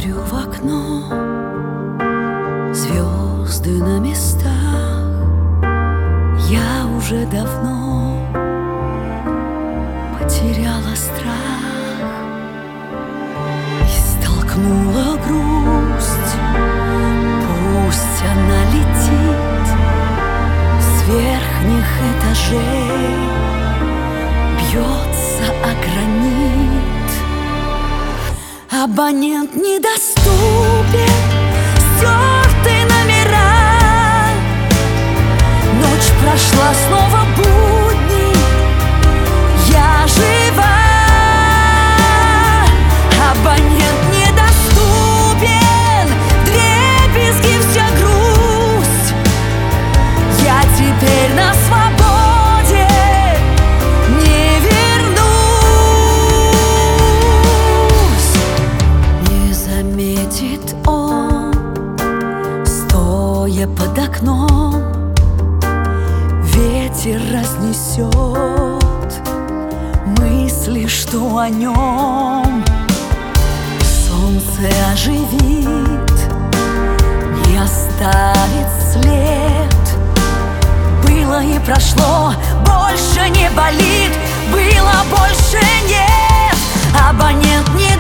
Смотрю в окно, звезды на местах. Я уже давно потеряла страх и столкнула грусть. Пусть она летит с верхних этажей, бьется о гранит. Абонент недоступен, стерты номера. Ночь прошла, снова будни, я жива. Абонент недоступен, вдребезги вся грусть. Я теперь на свободе, не вернусь. Не заметит он, стоя под окном, ветер разнесет мысли, что о нем. Солнце оживит, не оставит след. Было и прошло, больше не болит, было, больше нет. Абонент не